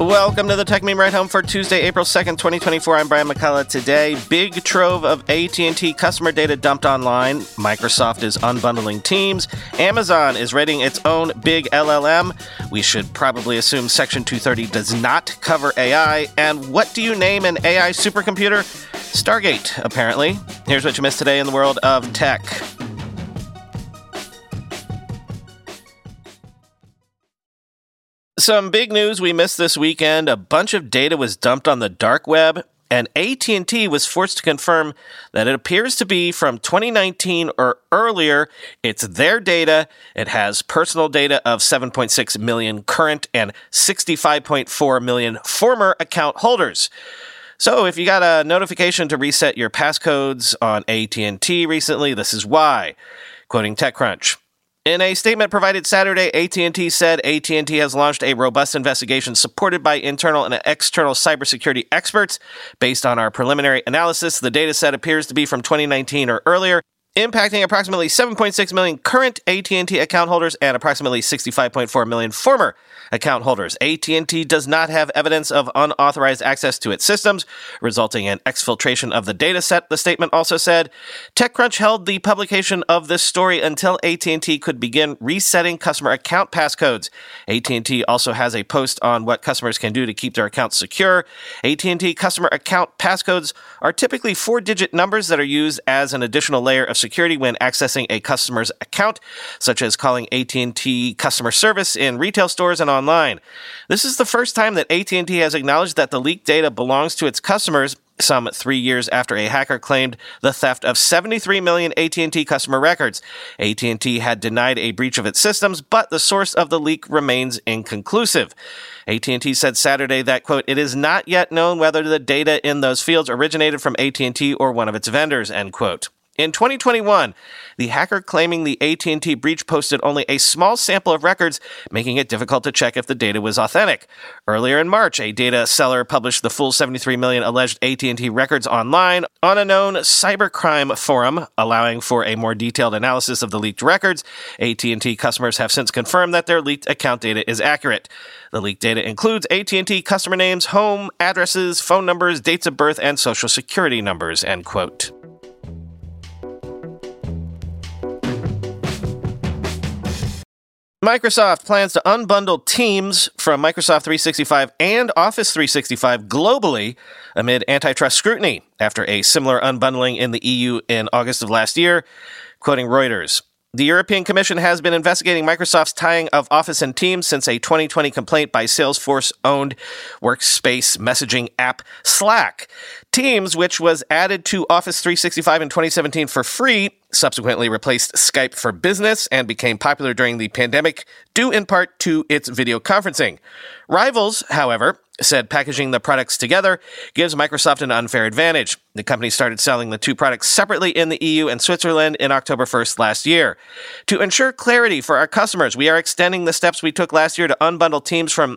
Welcome to the Tech Meme Ride Home for Tuesday, April 2nd, 2024. I'm Brian McCullough. Today, big trove of AT&T customer data dumped online. Microsoft is unbundling Teams. Amazon is rating its own big LLM. We should probably assume Section 230 does not cover AI. And what do you name an AI supercomputer? Stargate, apparently. Here's what you missed today in the world of tech. Some big news we missed this weekend. A bunch of data was dumped on the dark web, and AT&T was forced to confirm that it appears to be from 2019 or earlier. It's their data. It has personal data of 7.6 million current and 65.4 million former account holders. So if you got a notification to reset your passcodes on AT&T recently, this is why. Quoting TechCrunch. In a statement provided Saturday, AT&T said AT&T has launched a robust investigation supported by internal and external cybersecurity experts. Based on our preliminary analysis, the data set appears to be from 2019 or earlier, impacting approximately 7.6 million current AT&T account holders and approximately 65.4 million former account holders. AT&T does not have evidence of unauthorized access to its systems, resulting in exfiltration of the data set, the statement also said. TechCrunch held the publication of this story until AT&T could begin resetting customer account passcodes. AT&T also has a post on what customers can do to keep their accounts secure. AT&T customer account passcodes are typically 4-digit numbers that are used as an additional layer of security when accessing a customer's account, such as calling AT&T customer service in retail stores and online. This is the first time that AT&T has acknowledged that the leaked data belongs to its customers, some 3 years after a hacker claimed the theft of 73 million AT&T customer records. AT&T had denied a breach of its systems, but the source of the leak remains inconclusive. AT&T said Saturday that, quote, it is not yet known whether the data in those fields originated from AT&T or one of its vendors, end quote. In 2021, the hacker claiming the AT&T breach posted only a small sample of records, making it difficult to check if the data was authentic. Earlier in March, a data seller published the full 73 million alleged AT&T records online on a known cybercrime forum, allowing for a more detailed analysis of the leaked records. AT&T customers have since confirmed that their leaked account data is accurate. The leaked data includes AT&T customer names, home addresses, phone numbers, dates of birth, and social security numbers, end quote. Microsoft plans to unbundle Teams from Microsoft 365 and Office 365 globally amid antitrust scrutiny after a similar unbundling in the EU in August of last year, quoting Reuters. The European Commission has been investigating Microsoft's tying of Office and Teams since a 2020 complaint by Salesforce-owned workspace messaging app Slack. Teams, which was added to Office 365 in 2017 for free, subsequently replaced Skype for Business and became popular during the pandemic, due in part to its video conferencing. Rivals, however, said packaging the products together gives Microsoft an unfair advantage. The company started selling the two products separately in the EU and Switzerland in October 1st last year. To ensure clarity for our customers, we are extending the steps we took last year to unbundle Teams from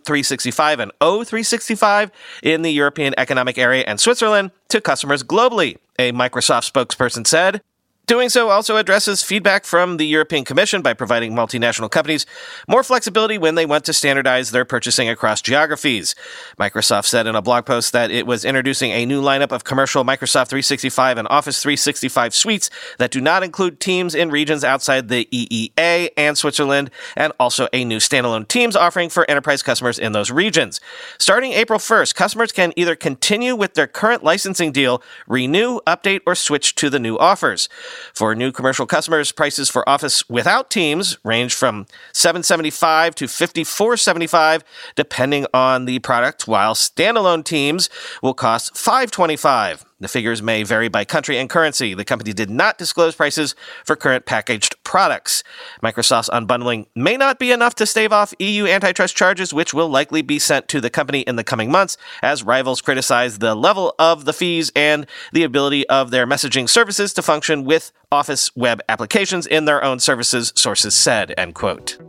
M365 and O365 in the European Economic Area and Switzerland to customers globally, a Microsoft spokesperson said. Doing so also addresses feedback from the European Commission by providing multinational companies more flexibility when they want to standardize their purchasing across geographies. Microsoft said in a blog post that it was introducing a new lineup of commercial Microsoft 365 and Office 365 suites that do not include Teams in regions outside the EEA and Switzerland, and also a new standalone Teams offering for enterprise customers in those regions. Starting April 1st, customers can either continue with their current licensing deal, renew, update, or switch to the new offers. For new commercial customers, prices for Office without Teams range from $775 to $5475, depending on the product, while standalone Teams will cost $525. The figures may vary by country and currency. The company did not disclose prices for current packaged products. Microsoft's unbundling may not be enough to stave off EU antitrust charges, which will likely be sent to the company in the coming months, as rivals criticize the level of the fees and the ability of their messaging services to function with Office web applications in their own services, sources said, end quote.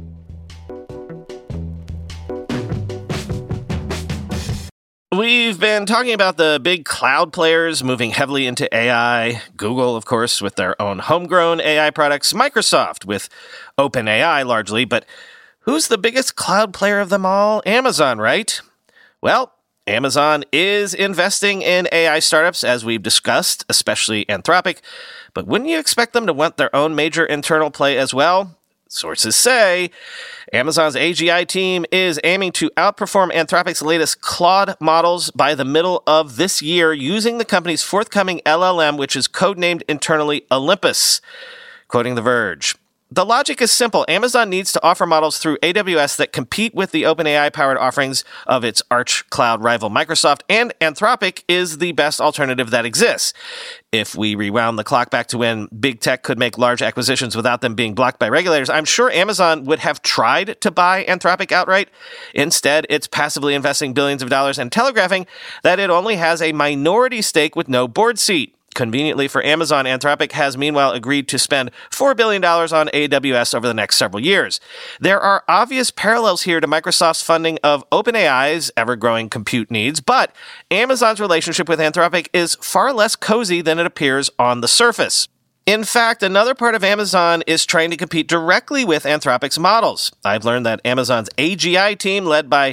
We've been talking about the big cloud players moving heavily into AI. Google, of course, with their own homegrown AI products. Microsoft with OpenAI largely. But Who's the biggest cloud player of them all? Amazon, right? Well, Amazon is investing in AI startups, as we've discussed, especially Anthropic. But wouldn't you expect them to want their own major internal play as well? Sources say Amazon's AGI team is aiming to outperform Anthropic's latest Claude models by the middle of this year using the company's forthcoming LLM, which is codenamed internally Olympus. Quoting The Verge, "The logic is simple. Amazon needs to offer models through AWS that compete with the OpenAI-powered offerings of its arch cloud rival Microsoft, and Anthropic is the best alternative that exists. If we rewound the clock back to when big tech could make large acquisitions without them being blocked by regulators, I'm sure Amazon would have tried to buy Anthropic outright. Instead, it's passively investing billions of dollars and telegraphing that it only has a minority stake with no board seat. Conveniently for Amazon, Anthropic has meanwhile agreed to spend $4 billion on AWS over the next several years. There are obvious parallels here to Microsoft's funding of OpenAI's ever-growing compute needs, but Amazon's relationship with Anthropic is far less cozy than it appears on the surface. In fact, another part of Amazon is trying to compete directly with Anthropic's models. I've learned that Amazon's AGI team, led by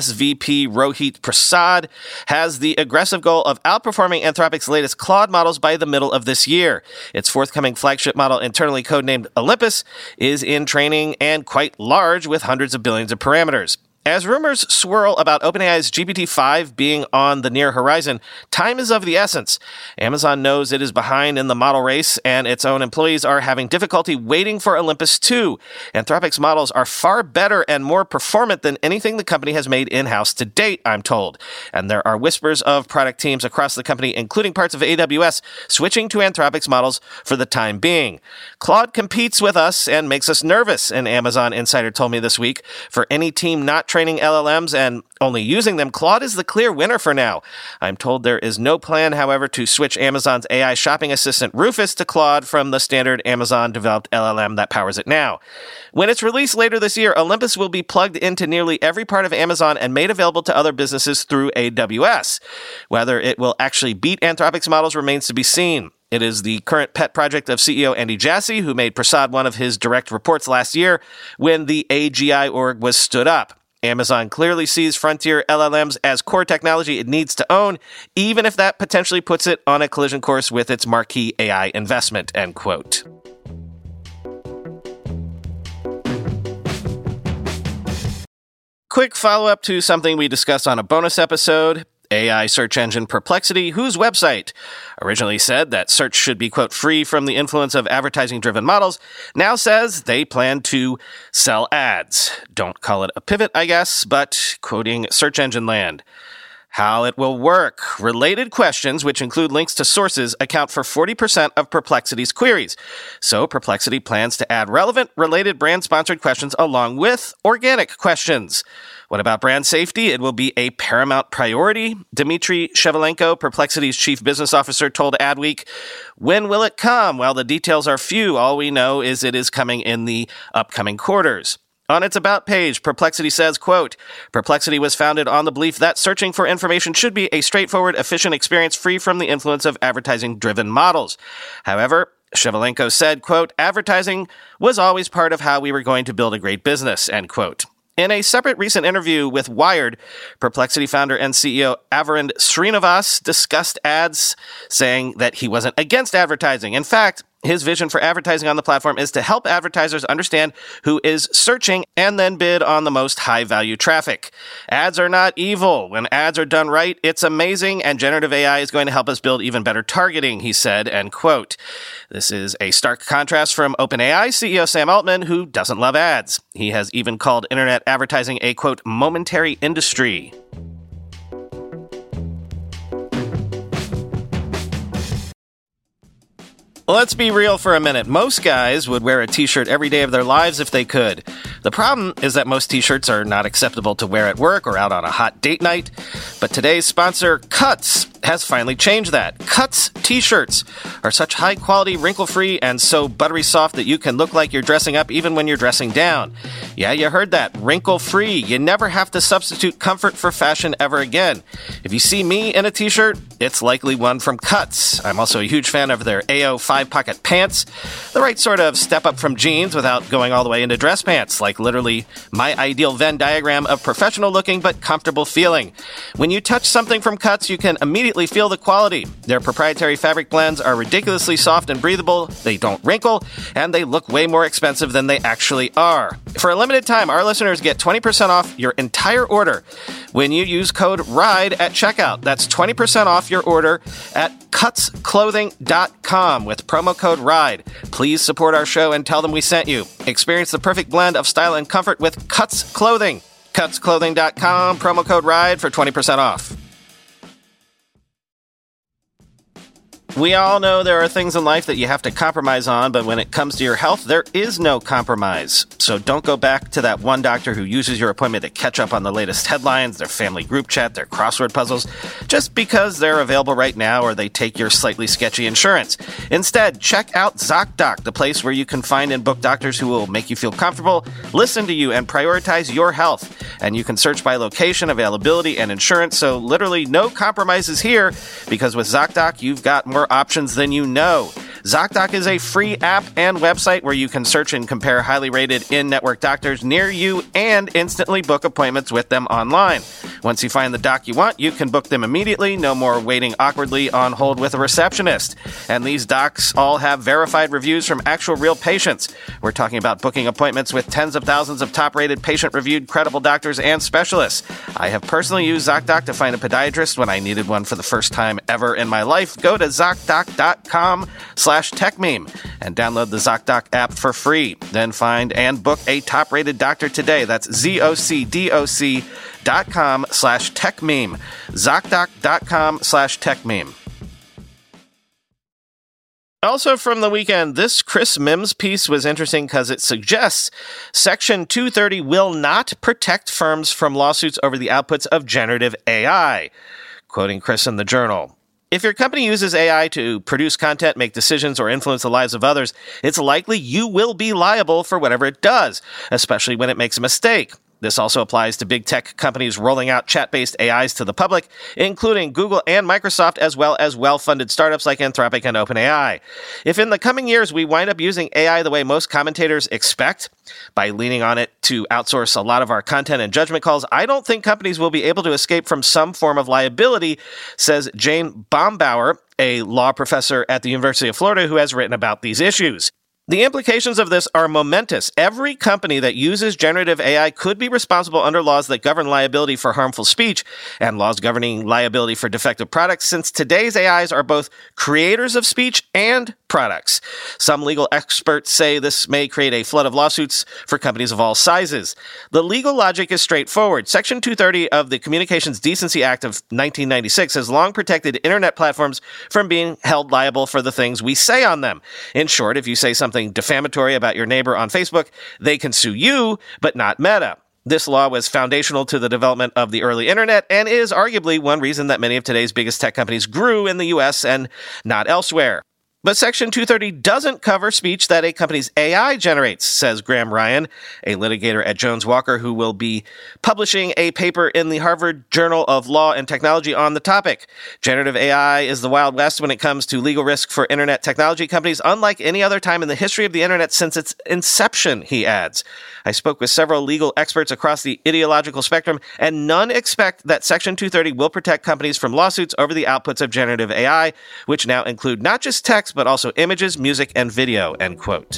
SVP Rohit Prasad, has the aggressive goal of outperforming Anthropic's latest Claude models by the middle of this year. Its forthcoming flagship model, internally codenamed Olympus, is in training and quite large with hundreds of billions of parameters. As rumors swirl about OpenAI's GPT-5 being on the near horizon, time is of the essence. Amazon knows it is behind in the model race, and its own employees are having difficulty waiting for Olympus 2. Anthropic's models are far better and more performant than anything the company has made in-house to date, I'm told. And there are whispers of product teams across the company, including parts of AWS, switching to Anthropic's models for the time being. Claude competes with us and makes us nervous, an Amazon insider told me this week. For any team not training LLMs and only using them, Claude is the clear winner for now. I'm told there is no plan, however, to switch Amazon's AI shopping assistant Rufus to Claude from the standard Amazon-developed LLM that powers it now. When it's released later this year, Olympus will be plugged into nearly every part of Amazon and made available to other businesses through AWS. Whether it will actually beat Anthropic's models remains to be seen. It is the current pet project of CEO Andy Jassy, who made Prasad one of his direct reports last year when the AGI org was stood up. Amazon clearly sees frontier LLMs as core technology it needs to own, even if that potentially puts it on a collision course with its marquee AI investment, end quote. Quick follow-up to something we discussed on a bonus episode. AI search engine Perplexity, whose website originally said that search should be, quote, free from the influence of advertising-driven models, now says they plan to sell ads. Don't call it a pivot, I guess, but quoting Search Engine Land. How it will work. Related questions, which include links to sources, account for 40% of Perplexity's queries. So Perplexity plans to add relevant, related brand-sponsored questions along with organic questions. What about brand safety? It will be a paramount priority. Dmitry Shevelenko, Perplexity's chief business officer, told Adweek, "When will it come? Well, the details are few. All we know is it is coming in the upcoming quarters." On its About page, Perplexity says, quote, "Perplexity was founded on the belief that searching for information should be a straightforward, efficient experience free from the influence of advertising-driven models. However, Shevelenko said, quote, advertising was always part of how we were going to build a great business, end quote. In a separate recent interview with Wired, Perplexity founder and CEO Arvind Srinivas discussed ads, saying that he wasn't against advertising. In fact, his vision for advertising on the platform is to help advertisers understand who is searching and then bid on the most high-value traffic. Ads are not evil. When ads are done right, it's amazing, and generative AI is going to help us build even better targeting, he said, end quote. This is a stark contrast from OpenAI CEO Sam Altman, who doesn't love ads. He has even called internet advertising a, quote, momentary industry. Let's be real for a minute. Most guys would wear a t-shirt every day of their lives if they could. The problem is that most t-shirts are not acceptable to wear at work or out on a hot date night. But today's sponsor, Cuts, has finally changed that. Cuts t-shirts are such high-quality, wrinkle-free, and so buttery soft that you can look like you're dressing up even when you're dressing down. Yeah, you heard that. Wrinkle-free. You never have to substitute comfort for fashion ever again. If you see me in a t-shirt, it's likely one from Cuts. I'm also a huge fan of their AO 5-pocket pants. The right sort of step up from jeans without going all the way into dress pants, like literally my ideal Venn diagram of professional-looking but comfortable feeling. When you touch something from Cuts, you can immediately feel the quality. Their proprietary fabric blends are ridiculously soft and breathable, they don't wrinkle, and they look way more expensive than they actually are. For a limited time, our listeners get 20% off your entire order when you use code RIDE at checkout. That's 20% off your order at cutsclothing.com with promo code RIDE. Please support our show and tell them we sent you. Experience the perfect blend of style and comfort with Cuts Clothing. Cutsclothing.com, promo code RIDE for 20% off. We all know there are things in life that you have to compromise on, but when it comes to your health, there is no compromise. So don't go back to that one doctor who uses your appointment to catch up on the latest headlines, their family group chat, their crossword puzzles, just because they're available right now or they take your slightly sketchy insurance. Instead, check out ZocDoc, the place where you can find and book doctors who will make you feel comfortable, listen to you, and prioritize your health. And you can search by location, availability, and insurance, so literally no compromises here, because with ZocDoc, you've got more options than you know. ZocDoc is a free app and website where you can search and compare highly rated in-network doctors near you and instantly book appointments with them online. Once you find the doc you want, you can book them immediately. No more waiting awkwardly on hold with a receptionist. And these docs all have verified reviews from actual real patients. We're talking about booking appointments with tens of thousands of top-rated, patient-reviewed, credible doctors and specialists. I have personally used ZocDoc to find a podiatrist when I needed one for the first time ever in my life. Go to ZocDoc.com/TechMeme and download the ZocDoc app for free. Then find and book a top-rated doctor today. That's ZocDoc.com/TechMeme. ZocDoc.com/TechMeme. Also from the weekend, this Chris Mims piece was interesting because it suggests Section 230 will not protect firms from lawsuits over the outputs of generative AI. Quoting Chris in the Journal. If your company uses AI to produce content, make decisions, or influence the lives of others, it's likely you will be liable for whatever it does, especially when it makes a mistake. This also applies to big tech companies rolling out chat-based AIs to the public, including Google and Microsoft, as well as well-funded startups like Anthropic and OpenAI. If in the coming years we wind up using AI the way most commentators expect, by leaning on it to outsource a lot of our content and judgment calls, I don't think companies will be able to escape from some form of liability, says Jane Bombauer, a law professor at the University of Florida who has written about these issues. The implications of this are momentous. Every company that uses generative AI could be responsible under laws that govern liability for harmful speech and laws governing liability for defective products, since today's AIs are both creators of speech and products. Some legal experts say this may create a flood of lawsuits for companies of all sizes. The legal logic is straightforward. Section 230 of the Communications Decency Act of 1996 has long protected internet platforms from being held liable for the things we say on them. In short, if you say something defamatory about your neighbor on Facebook, they can sue you, but not Meta. This law was foundational to the development of the early internet and is arguably one reason that many of today's biggest tech companies grew in the US and not elsewhere. But Section 230 doesn't cover speech that a company's AI generates, says Graham Ryan, a litigator at Jones Walker who will be publishing a paper in the Harvard Journal of Law and Technology on the topic. Generative AI is the Wild West when it comes to legal risk for internet technology companies, unlike any other time in the history of the internet since its inception, he adds. I spoke with several legal experts across the ideological spectrum, and none expect that Section 230 will protect companies from lawsuits over the outputs of generative AI, which now include not just text, but also images, music, and video, end quote.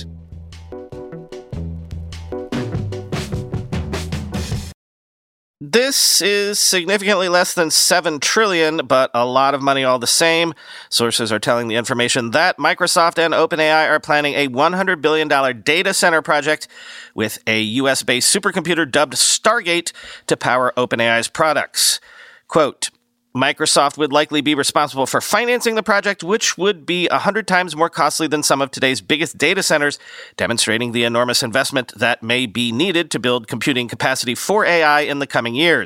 This is significantly less than $7 trillion, but a lot of money all the same. Sources are telling the information that Microsoft and OpenAI are planning a $100 billion data center project with a US-based supercomputer dubbed Stargate to power OpenAI's products. Quote, Microsoft would likely be responsible for financing the project, which would be 100 times more costly than some of today's biggest data centers, demonstrating the enormous investment that may be needed to build computing capacity for AI in the coming years.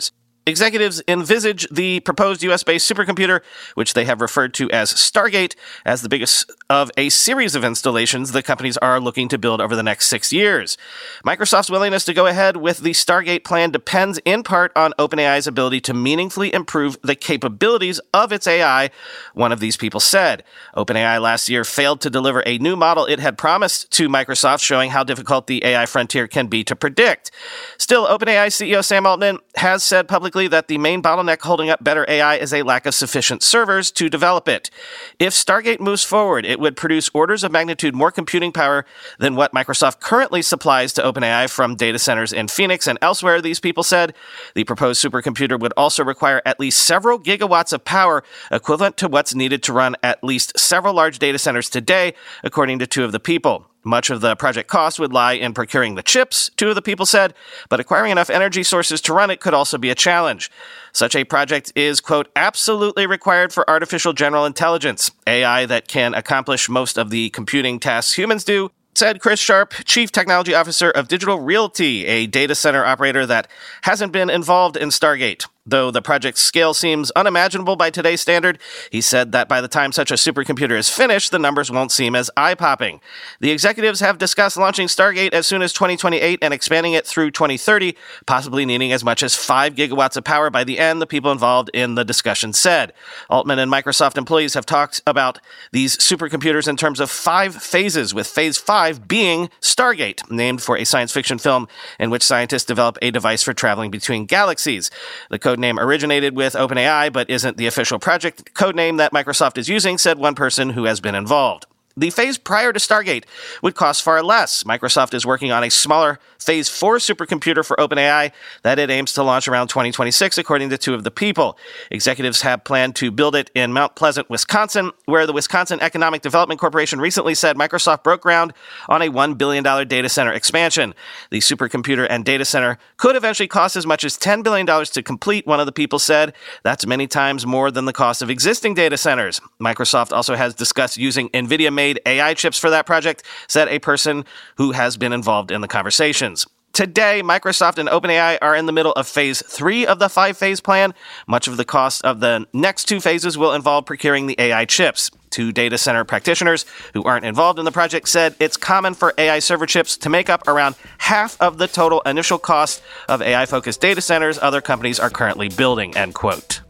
Executives envisage the proposed U.S.-based supercomputer, which they have referred to as Stargate, as the biggest of a series of installations the companies are looking to build over the next 6 years. Microsoft's willingness to go ahead with the Stargate plan depends in part on OpenAI's ability to meaningfully improve the capabilities of its AI, one of these people said. OpenAI last year failed to deliver a new model it had promised to Microsoft, showing how difficult the AI frontier can be to predict. Still, OpenAI CEO Sam Altman has said publicly that the main bottleneck holding up better AI is a lack of sufficient servers to develop it. If Stargate moves forward, it would produce orders of magnitude more computing power than what Microsoft currently supplies to OpenAI from data centers in Phoenix and elsewhere, these people said. The proposed supercomputer would also require at least several gigawatts of power, equivalent to what's needed to run at least several large data centers today, according to two of the people. Much of the project cost would lie in procuring the chips, two of the people said, but acquiring enough energy sources to run it could also be a challenge. Such a project is, quote, absolutely required for artificial general intelligence, AI that can accomplish most of the computing tasks humans do, said Chris Sharp, Chief Technology Officer of Digital Realty, a data center operator that hasn't been involved in Stargate. Though the project's scale seems unimaginable by today's standard, he said that by the time such a supercomputer is finished, the numbers won't seem as eye-popping. The executives have discussed launching Stargate as soon as 2028 and expanding it through 2030, possibly needing as much as 5 gigawatts of power by the end, the people involved in the discussion said. Altman and Microsoft employees have talked about these supercomputers in terms of 5 phases, with Phase 5 being Stargate, named for a science fiction film in which scientists develop a device for traveling between galaxies. The codename originated with OpenAI, but isn't the official project codename that Microsoft is using, said one person who has been involved. The phase prior to Stargate would cost far less. Microsoft is working on a smaller Phase 4 supercomputer for OpenAI that it aims to launch around 2026, according to two of the people. Executives have planned to build it in Mount Pleasant, Wisconsin, where the Wisconsin Economic Development Corporation recently said Microsoft broke ground on a $1 billion data center expansion. The supercomputer and data center could eventually cost as much as $10 billion to complete, one of the people said. That's many times more than the cost of existing data centers. Microsoft also has discussed using NVIDIA-made AI chips for that project, said a person who has been involved in the conversations. Today, Microsoft and OpenAI are in the middle of Phase 3 of the 5-phase plan. Much of the cost of the next 2 phases will involve procuring the AI chips. Two data center practitioners who aren't involved in the project said it's common for AI server chips to make up around half of the total initial cost of AI-focused data centers other companies are currently building, end quote.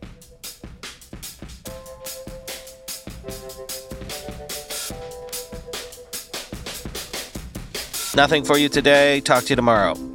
Nothing for you today. Talk to you tomorrow.